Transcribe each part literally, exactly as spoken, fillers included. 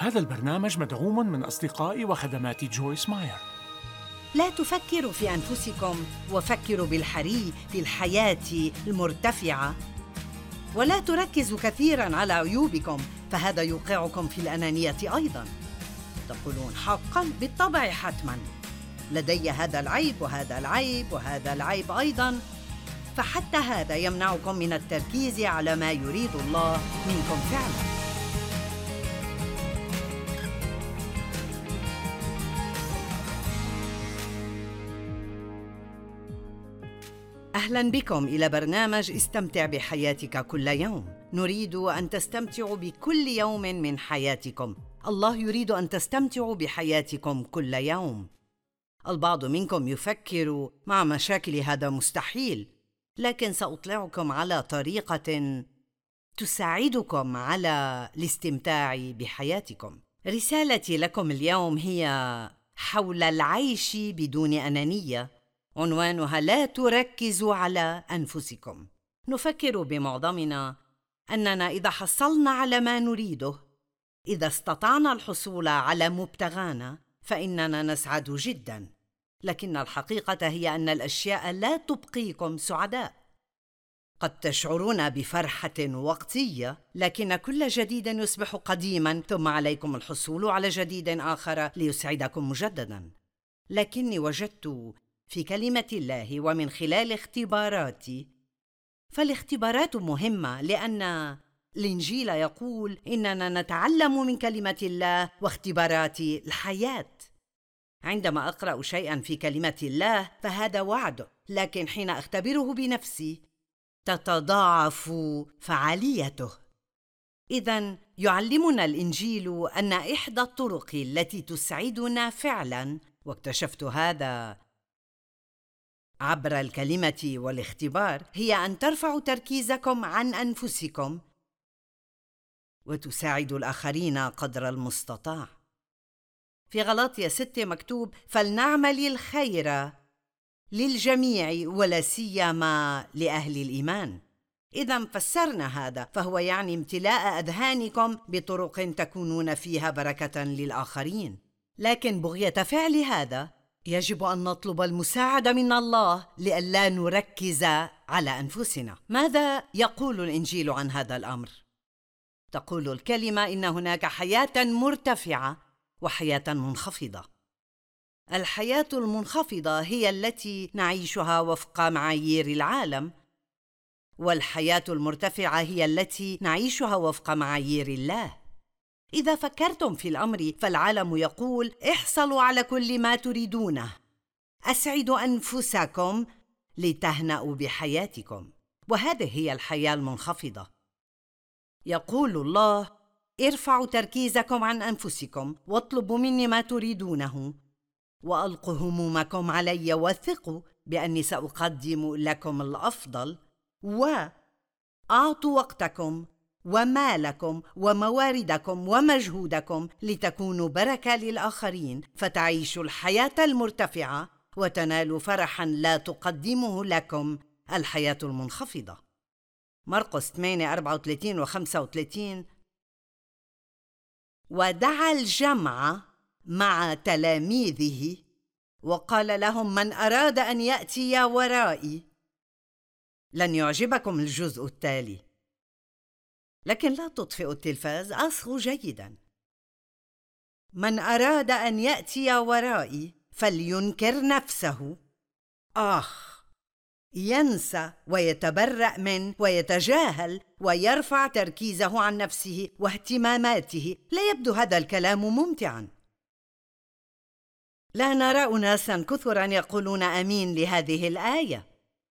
هذا البرنامج مدعوم من أصدقاء وخدمات جويس ماير. لا تفكروا في أنفسكم وفكروا بالحري في الحياة المرتفعة، ولا تركزوا كثيراً على عيوبكم فهذا يوقعكم في الأنانية أيضاً. تقولون حقاً بالطبع حتماً لدي هذا العيب وهذا العيب وهذا العيب أيضاً، فحتى هذا يمنعكم من التركيز على ما يريد الله منكم فعلاً. أهلاً بكم إلى برنامج استمتع بحياتك كل يوم. نريد أن تستمتعوا بكل يوم من حياتكم. الله يريد أن تستمتعوا بحياتكم كل يوم. البعض منكم يفكر مع مشاكل هذا مستحيل، لكن سأطلعكم على طريقة تساعدكم على الاستمتاع بحياتكم. رسالتي لكم اليوم هي حول العيش بدون أنانية، عنوانها لا تركزوا على أنفسكم. نفكر بمعظمنا أننا إذا حصلنا على ما نريده، إذا استطعنا الحصول على مبتغانا، فإننا نسعد جداً، لكن الحقيقة هي أن الأشياء لا تبقيكم سعداء. قد تشعرون بفرحة وقتية، لكن كل جديد يصبح قديماً، ثم عليكم الحصول على جديد آخر ليسعدكم مجدداً. لكني وجدت في كلمة الله ومن خلال اختباراتي، فالاختبارات مهمة لأن الإنجيل يقول إننا نتعلم من كلمة الله واختبارات الحياة. عندما أقرأ شيئاً في كلمة الله فهذا وعد، لكن حين أختبره بنفسي تتضاعف فعاليته. إذن يعلمنا الإنجيل أن إحدى الطرق التي تسعدنا فعلاً، واكتشفت هذا عبر الكلمة والاختبار، هي أن ترفعوا تركيزكم عن أنفسكم وتساعدوا الآخرين قدر المستطاع. في غلاطية ستة مكتوب: فلنعمل الخير للجميع ولا سيما لأهل الإيمان. إذا فسرنا هذا، فهو يعني امتلاء أذهانكم بطرق تكونون فيها بركة للآخرين. لكن بغية فعل هذا يجب أن نطلب المساعدة من الله لئلا نركز على أنفسنا. ماذا يقول الإنجيل عن هذا الأمر؟ تقول الكلمة إن هناك حياة مرتفعة وحياة منخفضة. الحياة المنخفضة هي التي نعيشها وفق معايير العالم، والحياة المرتفعة هي التي نعيشها وفق معايير الله. إذا فكرتم في الأمر فالعالم يقول: احصلوا على كل ما تريدونه، أسعدوا أنفسكم لتهنأوا بحياتكم، وهذه هي الحياة المنخفضة. يقول الله: ارفعوا تركيزكم عن أنفسكم واطلبوا مني ما تريدونه، وألقوا همومكم علي وثقوا بأني سأقدم لكم الأفضل، وأعطوا وقتكم ومالكم ومواردكم ومجهودكم لتكونوا بركة للآخرين، فتعيشوا الحياة المرتفعة وتنالوا فرحاً لا تقدمه لكم الحياة المنخفضة. مرقس ثمانية أربعة وثلاثين وخمسة وثلاثين: ودعا الجمع مع تلاميذه وقال لهم: من أراد أن يأتي ورائي. لن يعجبكم الجزء التالي، لكن لا تطفئوا التلفاز، أصغوا جيداً. من أراد أن يأتي ورائي فلينكر نفسه. آخ، ينسى ويتبرأ من ويتجاهل ويرفع تركيزه عن نفسه واهتماماته. لا يبدو هذا الكلام ممتعاً. لا نرى أناساً كثراً يقولون آمين لهذه الآية: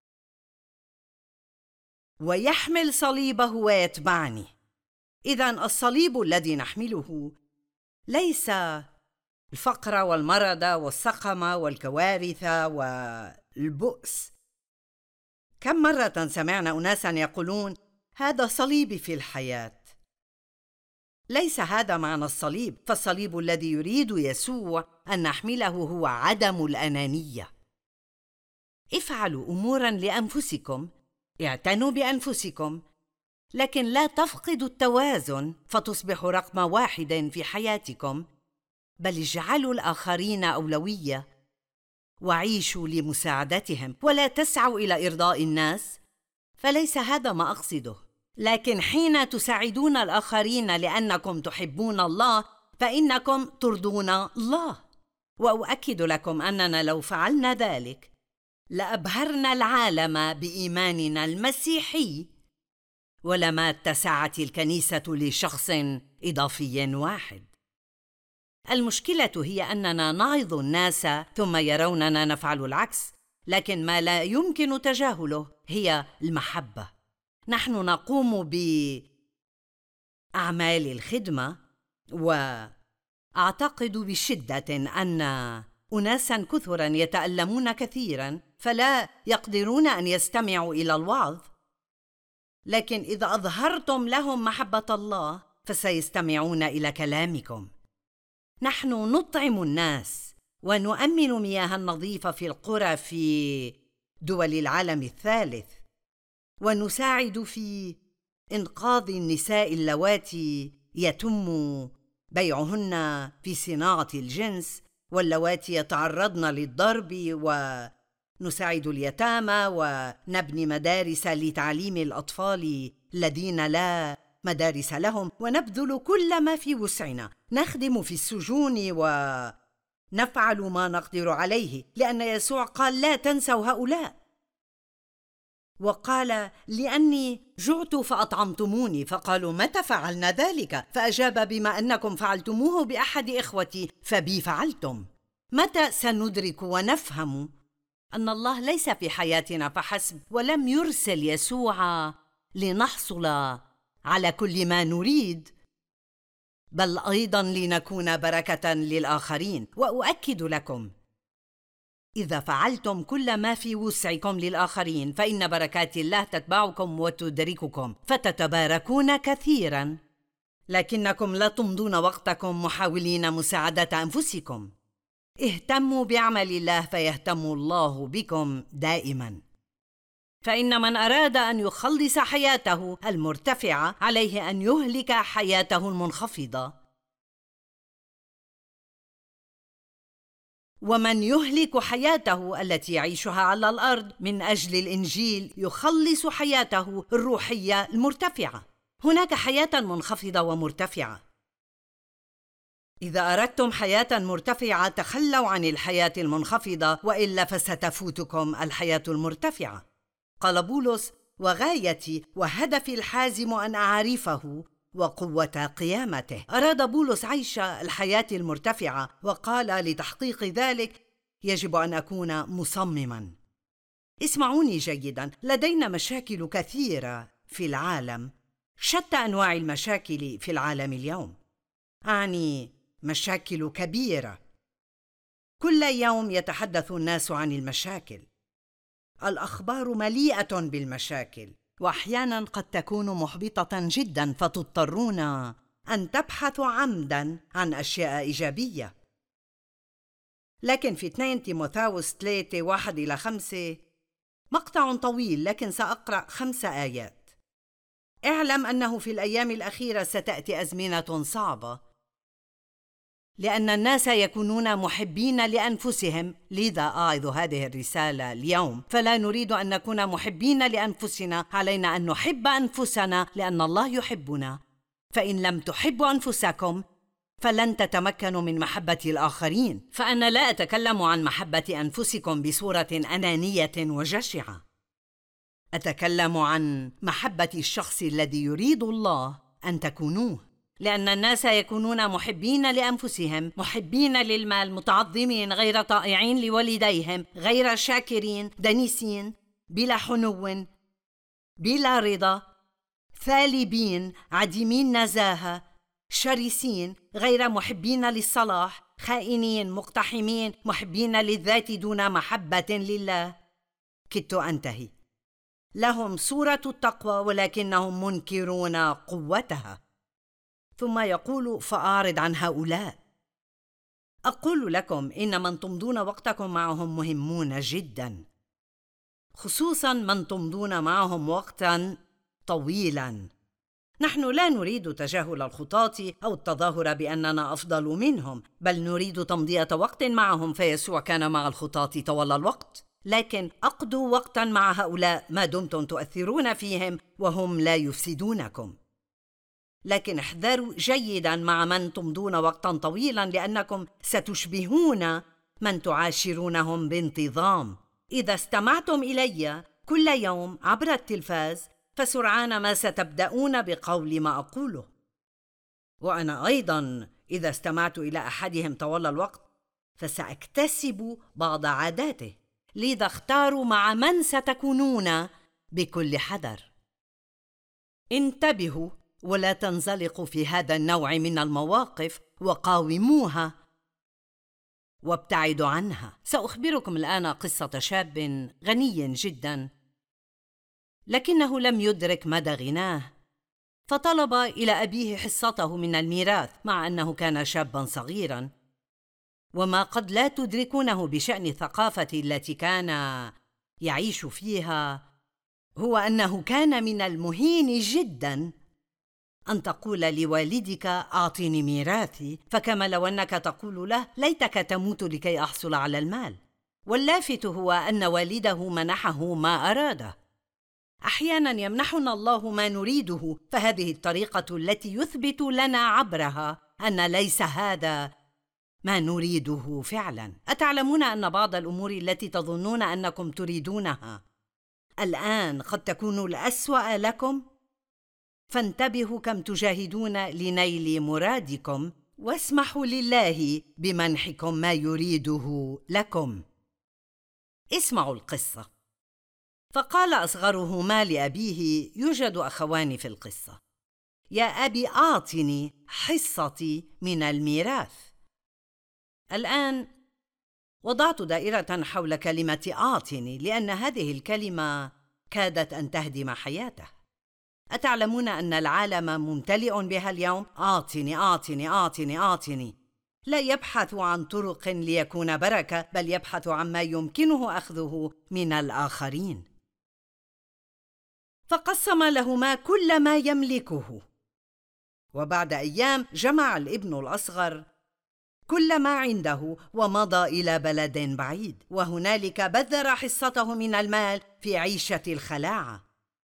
ويحمل صليبه ويتبعني. إذن الصليب الذي نحمله ليس الفقر والمرض والسقم والكوارث والبؤس. كم مرة سمعنا أناساً يقولون: هذا صليبي في الحياة. ليس هذا معنى الصليب، فالصليب الذي يريد يسوع أن نحمله هو عدم الأنانية. افعلوا أموراً لأنفسكم، اعتنوا بأنفسكم، لكن لا تفقدوا التوازن فتصبحوا رقم واحد في حياتكم، بل اجعلوا الآخرين أولوية وعيشوا لمساعدتهم ولا تسعوا إلى إرضاء الناس، فليس هذا ما أقصده. لكن حين تساعدون الآخرين لأنكم تحبون الله فإنكم ترضون الله. وأؤكد لكم أننا لو فعلنا ذلك لأبهرنا العالم بإيماننا المسيحي، ولما اتسعت الكنيسة لشخص إضافي واحد. المشكلة هي أننا نعظ الناس ثم يروننا نفعل العكس، لكن ما لا يمكن تجاهله هي المحبة. نحن نقوم بأعمال الخدمة، وأعتقد بشدة أن أناساً كثراً يتألمون كثيراً فلا يقدرون أن يستمعوا إلى الوعظ، لكن إذا أظهرتم لهم محبة الله فسيستمعون إلى كلامكم. نحن نطعم الناس ونؤمن مياه نظيفة في القرى في دول العالم الثالث، ونساعد في إنقاذ النساء اللواتي يتم بيعهن في صناعة الجنس واللواتي يتعرضن للضرب، ونساعد اليتامى ونبني مدارس لتعليم الأطفال الذين لا مدارس لهم، ونبذل كل ما في وسعنا. نخدم في السجون ونفعل ما نقدر عليه، لأن يسوع قال لا تنسوا هؤلاء، وقال لأني جعت فأطعمتموني، فقالوا متى فعلنا ذلك؟ فأجاب بما أنكم فعلتموه بأحد إخوتي فبي فعلتم. متى سندرك ونفهم أن الله ليس في حياتنا فحسب، ولم يرسل يسوع لنحصل على كل ما نريد، بل أيضاً لنكون بركة للآخرين؟ وأؤكد لكم إذا فعلتم كل ما في وسعكم للآخرين فإن بركات الله تتبعكم وتدرككم فتتباركون كثيراً، لكنكم لا تمضون وقتكم محاولين مساعدة أنفسكم. اهتموا بعمل الله فيهتم الله بكم دائماً. فإن من أراد أن يخلص حياته المرتفعة عليه أن يهلك حياته المنخفضة، ومن يهلك حياته التي يعيشها على الأرض من أجل الإنجيل يخلص حياته الروحية المرتفعة. هناك حياة منخفضة ومرتفعة. إذا أردتم حياة مرتفعة تخلوا عن الحياة المنخفضة، وإلا فستفوتكم الحياة المرتفعة. قال بولس: وغايتي وهدفي الحازم أن أعرفه وقوة قيامته. أراد بولس عيش الحياة المرتفعة، وقال لتحقيق ذلك يجب أن أكون مصمماً. اسمعوني جيداً، لدينا مشاكل كثيرة في العالم، شتى أنواع المشاكل في العالم اليوم، أعني مشاكل كبيرة. كل يوم يتحدث الناس عن المشاكل، الأخبار مليئة بالمشاكل، وأحياناً قد تكون محبطة جداً فتضطرون أن تبحثوا عمداً عن أشياء إيجابية. لكن في اثنين تيموثاوس ثلاثة واحد إلى خمسة مقطع طويل، لكن سأقرأ خمس آيات. اعلم أنه في الأيام الأخيرة ستأتي أزمنة صعبة، لأن الناس يكونون محبين لأنفسهم، لذا أعظ هذه الرسالة اليوم. فلا نريد أن نكون محبين لأنفسنا، علينا أن نحب أنفسنا لأن الله يحبنا. فإن لم تحبوا أنفسكم فلن تتمكنوا من محبة الآخرين. فأنا لا أتكلم عن محبة أنفسكم بصورة أنانية وجشعة، أتكلم عن محبة الشخص الذي يريد الله أن تكونوه، لأن الناس يكونون محبين لأنفسهم، محبين للمال، متعظمين، غير طائعين لوالديهم، غير شاكرين، دنيسين، بلا حنو، بلا رضا، ثالبين، عديمين نزاهة، شرسين، غير محبين للصلاح، خائنين، مقتحمين، محبين للذات دون محبة لله. كدت أنتهي. لهم صورة التقوى ولكنهم منكرون قوتها. ثم يقول: فأعرض عن هؤلاء. أقول لكم إن من تمضون وقتكم معهم مهمون جدا، خصوصا من تمضون معهم وقتا طويلا نحن لا نريد تجاهل الخطاة أو التظاهر بأننا أفضل منهم، بل نريد تمضية وقت معهم، فيسوع كان مع الخطاة طوال الوقت. لكن أقضوا وقتاً مع هؤلاء ما دمتم تؤثرون فيهم وهم لا يفسدونكم. لكن احذروا جيداً مع من تمضون وقتاً طويلاً، لأنكم ستشبهون من تعاشرونهم بانتظام. إذا استمعتم إلي كل يوم عبر التلفاز فسرعان ما ستبدأون بقول ما أقوله، وأنا أيضاً إذا استمعت إلى أحدهم طوال الوقت فسأكتسب بعض عاداته، لذا اختاروا مع من ستكونون بكل حذر. انتبهوا ولا تنزلقوا في هذا النوع من المواقف، وقاوموها وابتعدوا عنها. سأخبركم الآن قصة شاب غني جداً، لكنه لم يدرك مدى غناه، فطلب إلى أبيه حصته من الميراث مع أنه كان شاباً صغيراً. وما قد لا تدركونه بشأن الثقافة التي كان يعيش فيها هو أنه كان من المهين جداً أن تقول لوالدك أعطني ميراثي، فكما لو أنك تقول له ليتك تموت لكي أحصل على المال. واللافت هو أن والده منحه ما أراده. أحياناً يمنحنا الله ما نريده، فهذه الطريقة التي يثبت لنا عبرها أن ليس هذا ما نريده فعلاً. أتعلمون أن بعض الأمور التي تظنون أنكم تريدونها الآن قد تكون الأسوأ لكم؟ فانتبهوا كم تجاهدون لنيل مرادكم، واسمحوا لله بمنحكم ما يريده لكم. اسمعوا القصة. فقال أصغرهما لأبيه، يوجد أخوان في القصة: يا أبي أعطني حصتي من الميراث. الآن وضعت دائرة حول كلمة أعطني، لأن هذه الكلمة كادت أن تهدم حياته. أتعلمون أن العالم ممتلئ بها اليوم؟ أعطني أعطني أعطني أعطني. لا يبحث عن طرق ليكون بركة، بل يبحث عن ما يمكنه أخذه من الآخرين. فقسم لهما كل ما يملكه، وبعد أيام جمع الابن الأصغر كل ما عنده ومضى إلى بلد بعيد، وهنالك بذر حصته من المال في عيشة الخلاعة.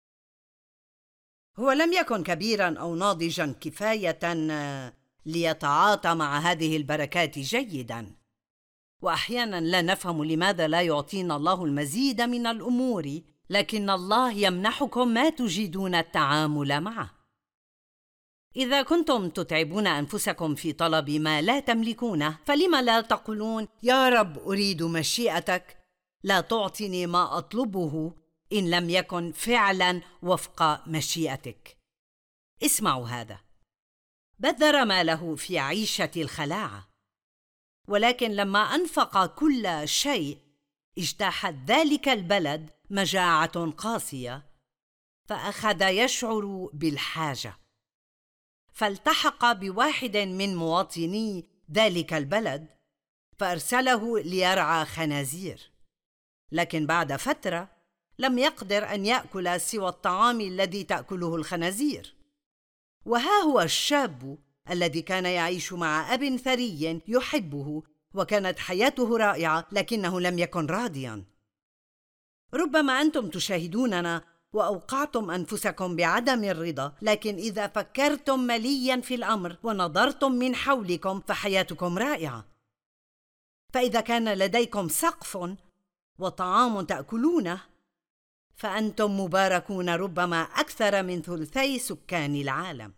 هو لم يكن كبيراً أو ناضجاً كفاية ليتعاطى مع هذه البركات جيداً، وأحياناً لا نفهم لماذا لا يعطينا الله المزيد من الأمور، لكن الله يمنحكم ما تجيدون التعامل معه. إذا كنتم تتعبون أنفسكم في طلب ما لا تملكونه، فلم لا تقولون يا رب أريد مشيئتك، لا تعطني ما أطلبه إن لم يكن فعلاً وفق مشيئتك. اسمعوا هذا: بذر ماله في عيشة الخلاعة، ولكن لما أنفق كل شيء اجتاحت ذلك البلد مجاعة قاسية، فأخذ يشعر بالحاجة، فالتحق بواحد من مواطني ذلك البلد فأرسله ليرعى خنازير. لكن بعد فترة لم يقدر أن يأكل سوى الطعام الذي تأكله الخنازير. وها هو الشاب الذي كان يعيش مع أب ثري يحبه، وكانت حياته رائعة، لكنه لم يكن راضياً. ربما أنتم تشاهدوننا وأوقعتم أنفسكم بعدم الرضا، لكن إذا فكرتم ملياً في الأمر ونظرتم من حولكم فحياتكم رائعة. فإذا كان لديكم سقف وطعام تأكلونه فأنتم مباركون، ربما أكثر من ثلثي سكان العالم.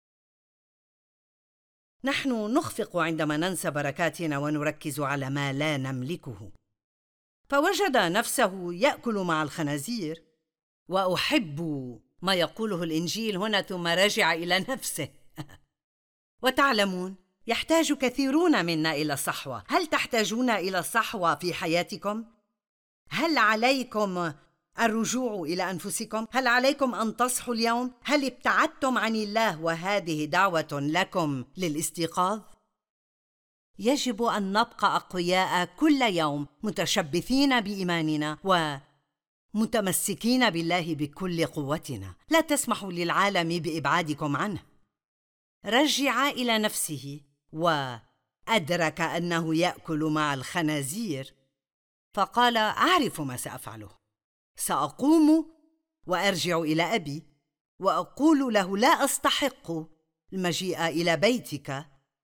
نحن نخفق عندما ننسى بركاتنا ونركز على ما لا نملكه. فوجد نفسه يأكل مع الخنازير، وأحب ما يقوله الإنجيل هنا، ثم رجع إلى نفسه. وتعلمون، يحتاج كثيرون منا إلى صحوة. هل تحتاجون إلى صحوة في حياتكم؟ هل عليكم الرجوع إلى أنفسكم؟ هل عليكم أن تصحوا اليوم؟ هل ابتعدتم عن الله وهذه دعوة لكم للاستيقاظ؟ يجب أن نبقى أقوياء كل يوم، متشبثين بإيماننا متمسكين بالله بكل قوتنا، لا تسمحوا للعالم بإبعادكم عنه. رجع إلى نفسه وأدرك أنه يأكل مع الخنازير، فقال: أعرف ما سأفعله، سأقوم وأرجع إلى أبي وأقول له: لا أستحق المجيء إلى بيتك،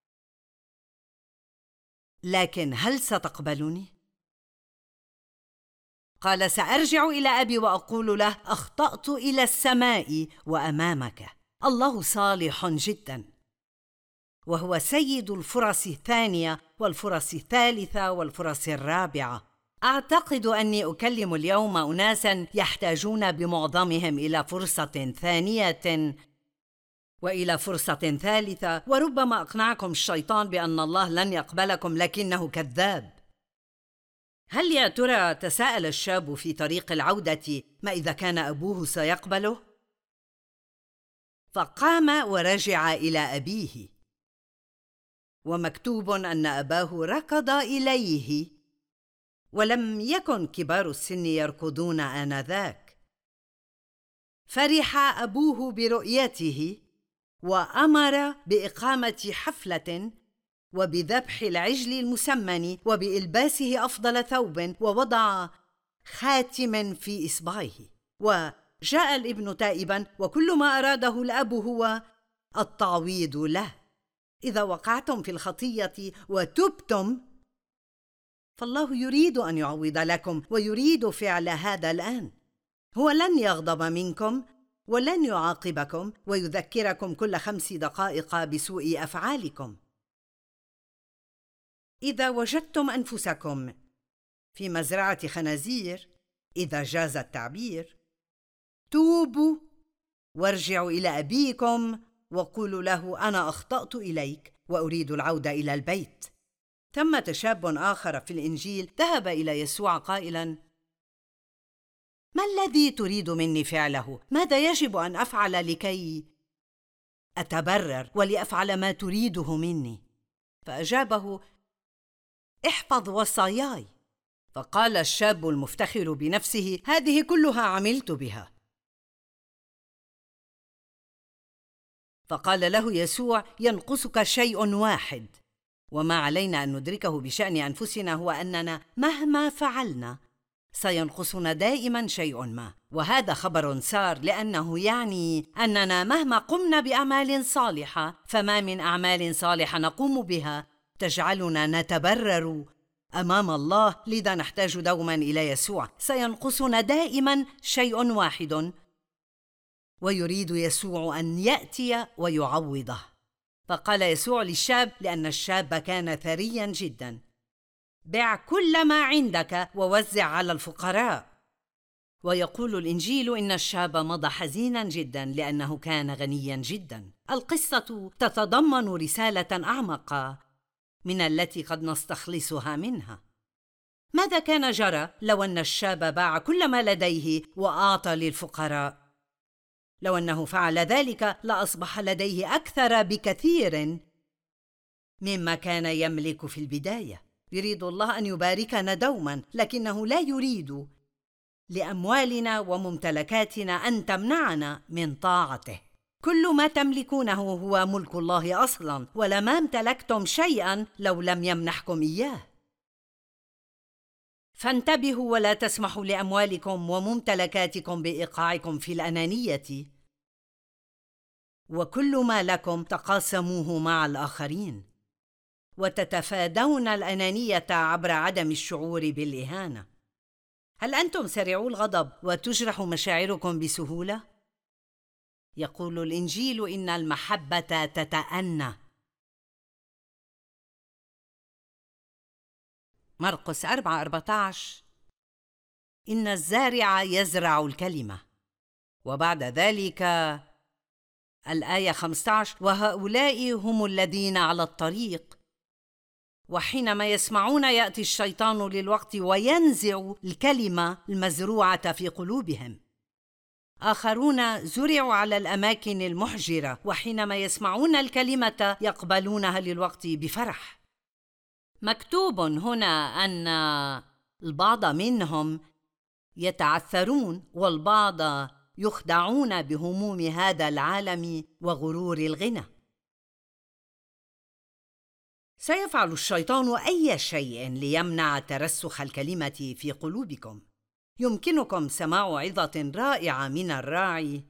لكن هل ستقبلني؟ قال: سأرجع إلى أبي وأقول له: أخطأت إلى السماء وأمامك. الله صالح جداً، وهو سيد الفرص الثانية والفرص الثالثة والفرص الرابعة. أعتقد أني أكلم اليوم أناساً يحتاجون بمعظمهم إلى فرصة ثانية وإلى فرصة ثالثة، وربما أقنعكم الشيطان بأن الله لن يقبلكم، لكنه كذاب. هل يا ترى تساءل الشاب في طريق العودة ما إذا كان أبوه سيقبله؟ فقام ورجع إلى أبيه، ومكتوب أن أباه ركض إليه، ولم يكن كبار السن يركضون آنذاك. فرح أبوه برؤيته وأمر بإقامة حفلة وبذبح العجل المسمن وبإلباسه أفضل ثوب ووضع خاتم في إصبعه. وجاء الابن تائبا، وكل ما أراده الأب هو التعويض له. إذا وقعتم في الخطية وتبتم فالله يريد أن يعوض لكم، ويريد فعل هذا الآن. هو لن يغضب منكم ولن يعاقبكم ويذكركم كل خمس دقائق بسوء أفعالكم. إذا وجدتم أنفسكم في مزرعة خنازير، إذا جاز التعبير، توبوا وارجعوا إلى أبيكم وقولوا له: أنا أخطأت إليك وأريد العودة إلى البيت. ثمة شاب آخر في الإنجيل ذهب إلى يسوع قائلاً: ما الذي تريد مني فعله؟ ماذا يجب أن أفعل لكي أتبرر ولأفعل ما تريده مني؟ فأجابه: احفظ وصاياي. فقال الشاب المفتخر بنفسه: هذه كلها عملت بها. فقال له يسوع: ينقصك شيء واحد، وما علينا أن ندركه بشأن أنفسنا هو أننا مهما فعلنا سينقصنا دائما شيء ما. وهذا خبر سار، لأنه يعني أننا مهما قمنا بأعمال صالحة فما من أعمال صالحة نقوم بها تجعلنا نتبرر أمام الله. لذا نحتاج دوما إلى يسوع. سينقصنا دائما شيء واحد، ويريد يسوع أن يأتي ويعوضه. فقال يسوع للشاب، لأن الشاب كان ثريا جدا: بع كل ما عندك ووزع على الفقراء. ويقول الإنجيل إن الشاب مضى حزينا جدا لأنه كان غنيا جدا. القصة تتضمن رسالة أعمق من التي قد نستخلصها منها. ماذا كان جرى لو أن الشاب باع كل ما لديه وأعطى للفقراء؟ لو أنه فعل ذلك لأصبح لديه أكثر بكثير مما كان يملك في البداية. يريد الله أن يباركنا دوما، لكنه لا يريد لأموالنا وممتلكاتنا أن تمنعنا من طاعته. كل ما تملكونه هو ملك الله أصلا، ولما امتلكتم شيئا لو لم يمنحكم إياه. فانتبهوا ولا تسمحوا لأموالكم وممتلكاتكم بإيقاعكم في الأنانية، وكل ما لكم تقاسموه مع الآخرين، وتتفادون الأنانية عبر عدم الشعور بالإهانة. هل أنتم سريعو الغضب وتجرح مشاعركم بسهولة؟ يقول الإنجيل إن المحبة تتأنى. مرقس أربعة أربعة عشر: إن الزارع يزرع الكلمة. وبعد ذلك الآية خمسة عشر: وهؤلاء هم الذين على الطريق، وحينما يسمعون يأتي الشيطان للوقت وينزع الكلمة المزروعة في قلوبهم. آخرون زرعوا على الأماكن المحجرة، وحينما يسمعون الكلمة يقبلونها للوقت بفرح. مكتوب هنا أن البعض منهم يتعثرون، والبعض يخدعون بهموم هذا العالم وغرور الغنى. سيفعل الشيطان أي شيء ليمنع ترسخ الكلمة في قلوبكم. يمكنكم سماع عظة رائعة من الراعي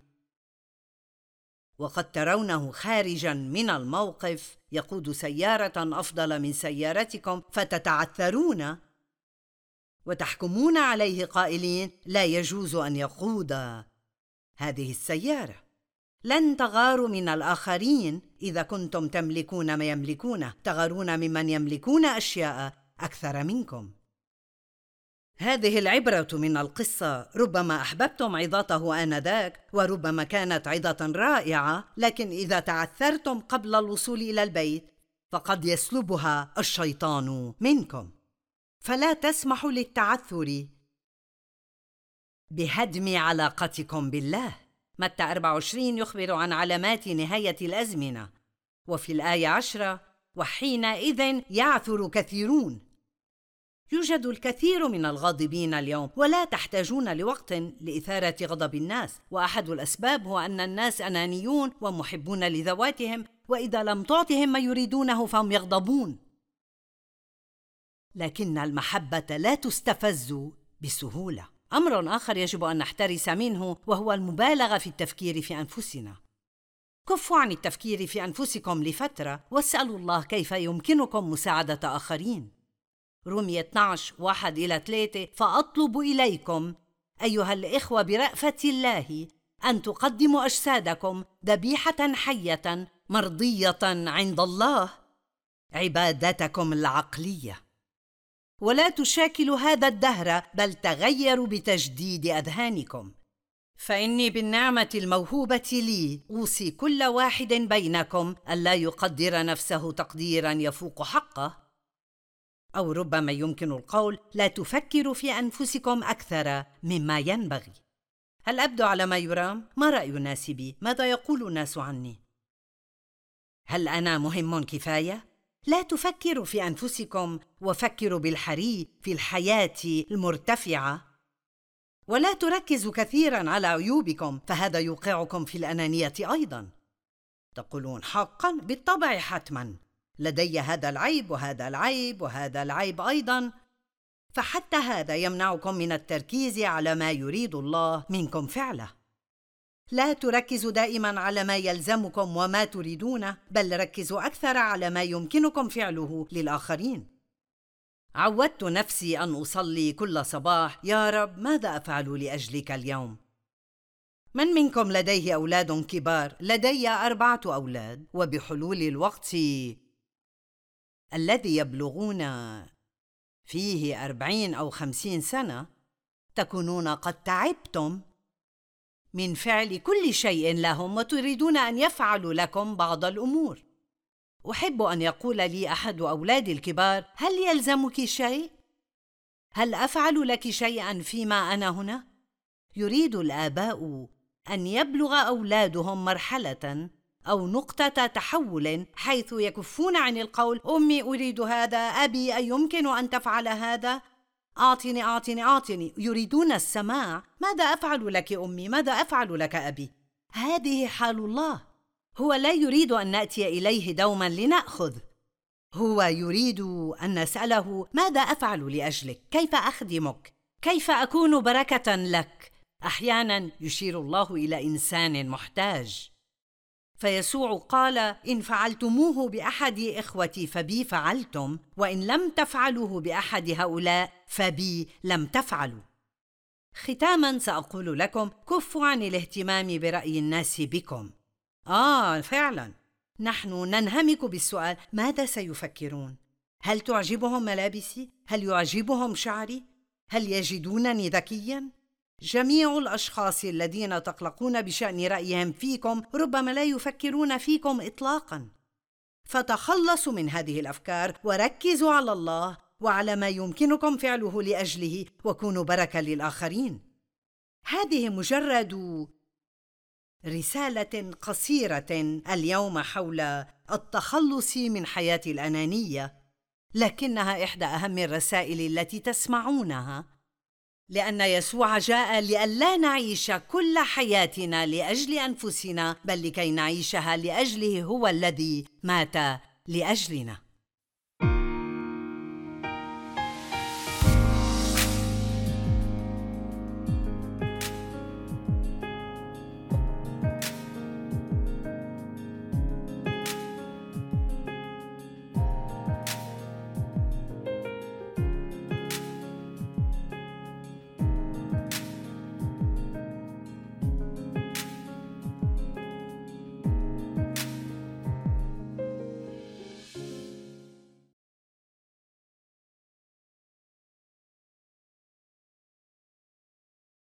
وقد ترونه خارجاً من الموقف يقود سيارة أفضل من سيارتكم، فتتعثرون وتحكمون عليه قائلين: لا يجوز أن يقود هذه السيارة. لن تغاروا من الآخرين إذا كنتم تملكون ما يملكونه، تغارون ممن يملكون أشياء أكثر منكم. هذه العبرة من القصة. ربما أحببتم عظته آنذاك، وربما كانت عظة رائعة، لكن إذا تعثرتم قبل الوصول إلى البيت فقد يسلبها الشيطان منكم. فلا تسمحوا للتعثر بهدم علاقتكم بالله. متى أربعة وعشرين يخبر عن علامات نهاية الأزمنة، وفي الآية عشرة: وحينئذ يعثر كثيرون. يوجد الكثير من الغاضبين اليوم، ولا تحتاجون لوقت لإثارة غضب الناس، وأحد الأسباب هو أن الناس أنانيون ومحبون لذواتهم، وإذا لم تعطهم ما يريدونه فهم يغضبون. لكن المحبة لا تستفز بسهولة. أمر آخر يجب أن نحترس منه وهو المبالغة في التفكير في أنفسنا. كفوا عن التفكير في أنفسكم لفترة واسألوا الله كيف يمكنكم مساعدة آخرين. رومية اثني عشر واحد إلى ثلاثة: فأطلب إليكم أيها الإخوة برأفة الله أن تقدموا أجسادكم ذبيحة حية مرضية عند الله، عبادتكم العقلية. ولا تشاكلوا هذا الدهر، بل تغيروا بتجديد أذهانكم. فإني بالنعمة الموهوبة لي أوصي كل واحد بينكم ألا يقدر نفسه تقديرا يفوق حقه، أو ربما يمكن القول: لا تفكروا في أنفسكم أكثر مما ينبغي. هل أبدو على ما يرام؟ ما رأي الناس بي؟ ماذا يقول الناس عني؟ هل أنا مهم كفاية؟ لا تفكروا في أنفسكم، وفكروا بالحري في الحياة المرتفعة. ولا تركزوا كثيراً على عيوبكم، فهذا يوقعكم في الأنانية أيضاً. تقولون: حقاً، بالطبع، حتماً لدي هذا العيب وهذا العيب وهذا العيب أيضاً. فحتى هذا يمنعكم من التركيز على ما يريد الله منكم فعله. لا تركزوا دائماً على ما يلزمكم وما تريدونه، بل ركزوا أكثر على ما يمكنكم فعله للآخرين. عودت نفسي أن أصلي كل صباح: يا رب، ماذا أفعل لأجلك اليوم؟ من منكم لديه أولاد كبار؟ لدي أربعة أولاد، وبحلول الوقت الذي يبلغون فيه أربعين أو خمسين سنة تكونون قد تعبتم من فعل كل شيء لهم، وتريدون أن يفعلوا لكم بعض الأمور. أحب أن يقول لي أحد أولادي الكبار: هل يلزمك شيء؟ هل أفعل لك شيئا فيما أنا هنا؟ يريد الآباء أن يبلغ أولادهم مرحلة أو نقطة تحول حيث يكفون عن القول: أمي أريد هذا، أبي أيمكن أن تفعل هذا، أعطني أعطني أعطني. يريدون السماع: ماذا أفعل لك أمي؟ ماذا أفعل لك أبي؟ هذه حال الله. هو لا يريد أن نأتي إليه دوما لنأخذ، هو يريد أن نسأله: ماذا أفعل لأجلك؟ كيف أخدمك؟ كيف أكون بركة لك؟ أحيانا يشير الله إلى إنسان محتاج، فيسوع قال: إن فعلتموه بأحد إخوتي فبي فعلتم، وإن لم تفعلوه بأحد هؤلاء فبي لم تفعلوا. ختاما سأقول لكم: كفوا عن الاهتمام برأي الناس بكم. آه فعلا، نحن ننهمك بالسؤال: ماذا سيفكرون؟ هل تعجبهم ملابسي؟ هل يعجبهم شعري؟ هل يجدونني ذكيا؟ جميع الأشخاص الذين تقلقون بشأن رأيهم فيكم ربما لا يفكرون فيكم إطلاقا. فتخلصوا من هذه الأفكار وركزوا على الله وعلى ما يمكنكم فعله لأجله، وكونوا بركة للآخرين. هذه مجرد رسالة قصيرة اليوم حول التخلص من حياة الأنانية، لكنها إحدى أهم الرسائل التي تسمعونها، لأن يسوع جاء لئلا نعيش كل حياتنا لأجل أنفسنا، بل لكي نعيشها لأجله هو الذي مات لأجلنا.